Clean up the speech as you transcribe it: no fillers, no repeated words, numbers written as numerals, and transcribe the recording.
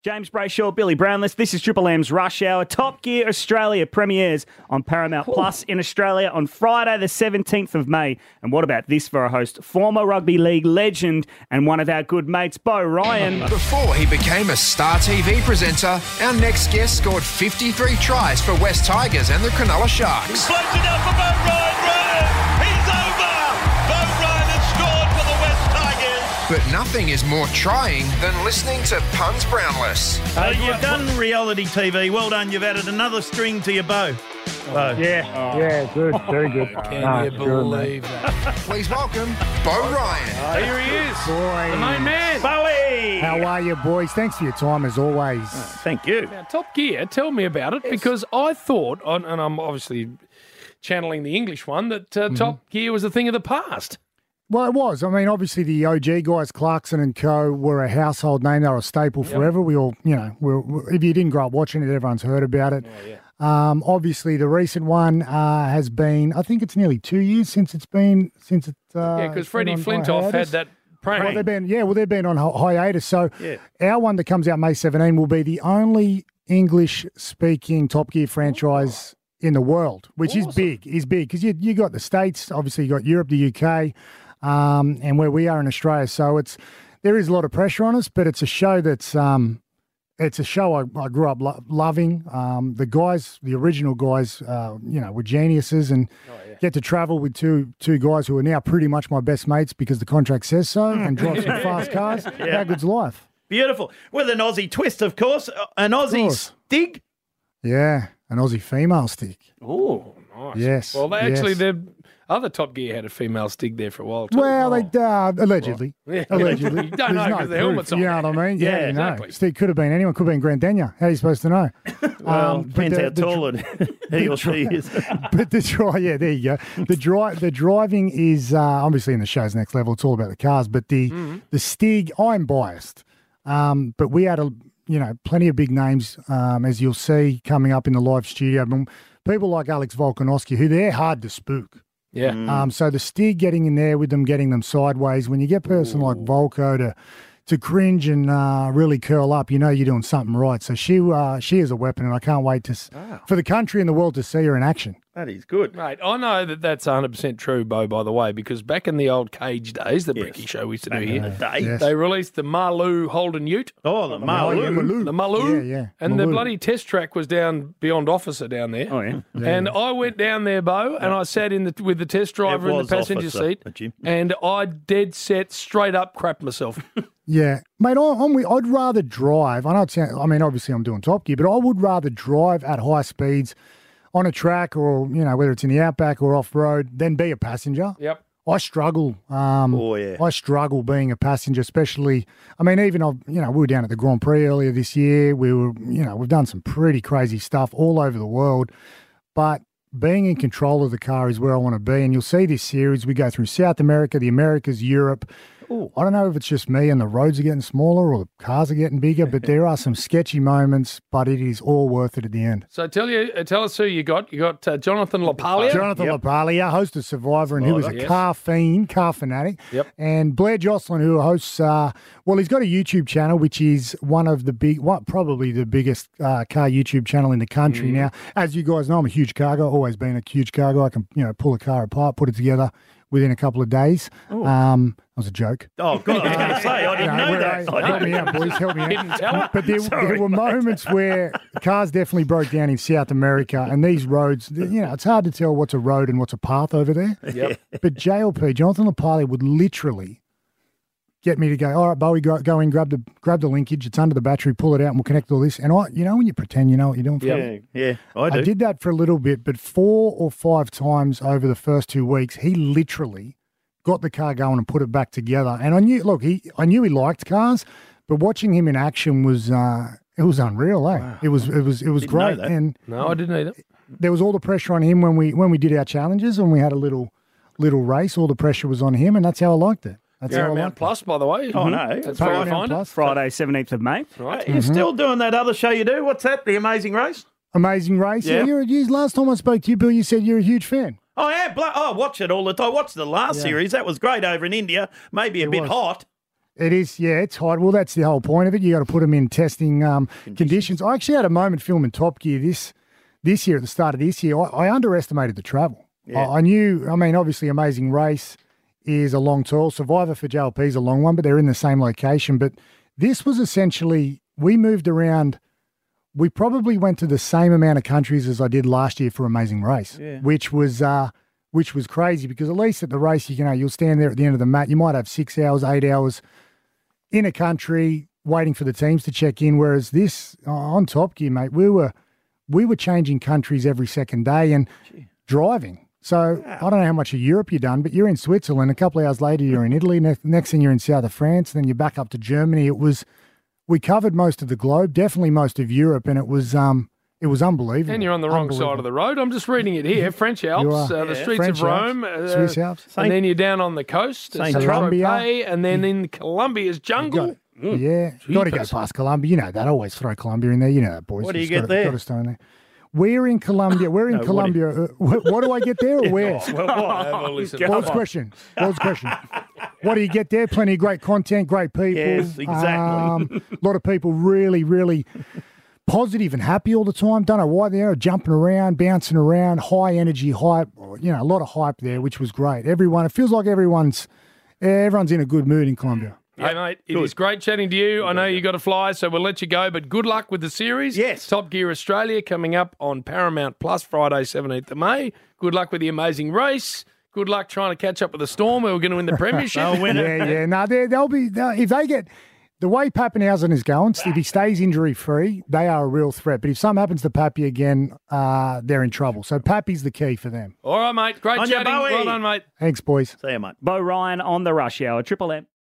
James Brayshaw, Billy Brownless. This is Triple M's Rush Hour. Top Gear Australia premieres on Paramount Plus in Australia on Friday the 17th of May. And what about this for a host? Former rugby league legend and one of our good mates, Beau Ryan. Before he became a Star TV presenter, our next guest scored 53 tries for West Tigers and the Cronulla Sharks. Floats it out for Beau Ryan. He's over. Beau Ryan has scored for the West Tigers. But nothing is more trying than listening to Puns Brownless. You've done reality TV. Well done. You've added another string to your bow. Yeah, good, very good. Can you believe that? Please welcome Beau Ryan. Here he is. Boy, The main man. Bowie. how are you, boys? Thanks for your time as always. Thank you. Now, Top Gear, tell me about it, because I thought, and I'm obviously channeling the English one, that Top Gear was a thing of the past. Well, it was. I mean, obviously the OG guys, Clarkson and Co, were a household name. They were a staple forever. We all, if you didn't grow up watching it, everyone's heard about it. Obviously, the recent one has been, I think it's nearly 2 years since it's been, Because Freddie Flintoff had that prank. Well, they've been on hiatus. So our one that comes out May 17 will be the only English-speaking Top Gear franchise in the world, which is big. Because you got the States, obviously you got Europe, the UK, and where we are in Australia. So there is a lot of pressure on us, but it's a show that's it's a show I grew up loving. The original guys, were geniuses, and get to travel with two guys who are now pretty much my best mates because the contract says so, and drive some fast cars. How good's life? Beautiful. With an Aussie twist, of course. An Aussie stig. Yeah, an Aussie female stick. Oh, nice. Yes. Well, the other Top Gear had a female stig there for a while too. Well, allegedly. Allegedly. You don't know There's because the helmet's on. You know what I mean? Yeah, you know. exactly. Stick could have been anyone. Could have been Grant Denyer. How are you supposed to know? Well, But depends how the tall he or she is. But there you go. The driving is obviously in the show's next level. It's all about the cars. But the Stig, I'm biased. But we had plenty of big names, as you'll see coming up in the live studio. People like Alex Volkanovski, who they're hard to spook. Yeah. So the Stig getting in there with them, getting them sideways. When you get a person like Volko to cringe and really curl up, you're doing something right. So she is a weapon, and I can't wait for the country and the world to see her in action. That is good. Mate, I know that's 100% true, Beau, by the way, because back in the old Cage days, the Bricky show we used to do here, they released the Marloo Holden Ute. Oh, the Marloo. The Marloo. Yeah. And Marloo. the bloody test track was down beyond Officer down there. Oh, yeah. And I went down there, Beau, and I sat with the test driver in the passenger seat, and I dead set straight up crapped myself. Yeah, mate, I'd rather drive. Obviously I'm doing Top Gear, but I would rather drive at high speeds on a track or, whether it's in the outback or off-road than be a passenger. Yep. I struggle. I struggle being a passenger, especially, we were down at the Grand Prix earlier this year. We've done some pretty crazy stuff all over the world, but being in control of the car is where I want to be. And you'll see this series, we go through South America, the Americas, Europe. I don't know if it's just me and the roads are getting smaller or the cars are getting bigger, but there are some sketchy moments, but it is all worth it at the end. So tell us who you got. You got Jonathan LaPaglia. Jonathan LaPaglia, host of Survivor, and he was a car fiend, car fanatic. Yep. And Blair Jocelyn, who hosts, he's got a YouTube channel, which is one of the probably the biggest car YouTube channel in the country now. As you guys know, I'm a huge car guy, always been a huge car guy. I can, pull a car apart, put it together within a couple of days. That was a joke. Oh, God, I was going to say, I didn't know that. Help me out, boys, help me Didn't out. tell. But there were moments where cars definitely broke down in South America, and these roads, it's hard to tell what's a road and what's a path over there. Yep. But JLP, Jonathan LaPaglia, would literally get me to go, all right, Bowie, go in, grab the linkage, it's under the battery, pull it out, and we'll connect all this. And when you pretend you know what you're doing. Yeah, I do. I did that for a little bit, but 4 or 5 times over the first 2 weeks, he literally got the car going and put it back together. And I knew he liked cars, but watching him in action was it was unreal, eh? Wow. It was great. And no, I didn't either. There was all the pressure on him when we did our challenges, and we had a little race. All the pressure was on him, and that's how I liked it. That's Paramount Plus, by the way. Oh, no. That's where I find it. Friday, 17th of May. Right. You're still doing that other show you do? What's that? The Amazing Race? Amazing Race. Yeah. Last time I spoke to you, Bill, you said you're a huge fan. Oh, yeah. I watch it all the time. I watched the last series. That was great over in India. Maybe a bit hot. It is, yeah, it's hot. Well, that's the whole point of it. You got to put them in testing conditions. I actually had a moment filming Top Gear this year, at the start of this year. I underestimated the travel. Yeah. I knew, obviously Amazing Race is a long tour. Survivor for JLP is a long one, but they're in the same location. But this was essentially, we moved around. We probably went to the same amount of countries as I did last year for Amazing Race, which was crazy because at least at the race, you'll stand there at the end of the mat. You might have 6 hours, 8 hours in a country waiting for the teams to check in. Whereas this on Top Gear, mate, we were changing countries every second day and driving. So I don't know how much of Europe you've done, but you're in Switzerland. A couple of hours later, you're in Italy. Next thing you're in south of France. Then you're back up to Germany. We covered most of the globe, definitely most of Europe, and it was unbelievable. And you're on the wrong side of the road. I'm just reading it here. French Alps, the streets French of Rome, Swiss Alps. And then you're down on the coast, Colombia, and then in Colombia's jungle. Yeah, got to go past Colombia. You know that. Always throw Colombia in there. You know that, boys. What do you get there? Got to stay in there. We're in Colombia. Colombia. What do I get there or where? What was the question? What do you get there? Plenty of great content, great people. Yes, exactly. A lot of people really, really positive and happy all the time. Don't know why they're jumping around, bouncing around, high energy, hype. A lot of hype there, which was great. It feels like everyone's in a good mood in Colombia. Hey, mate, it is great chatting to you. I know you got to fly, so we'll let you go, but good luck with the series. Yes. Top Gear Australia coming up on Paramount Plus Friday, 17th of May. Good luck with the Amazing Race. Good luck trying to catch up with the Storm. We're going to win the premiership. They'll win it. Yeah. No, if they get the way Pappenhausen is going, if he stays injury-free, they are a real threat. But if something happens to Pappy again, they're in trouble. So Pappy's the key for them. All right, mate. Great chatting. Well done, mate. Thanks, boys. See you, mate. Bo Ryan on the Rush Hour, Triple M.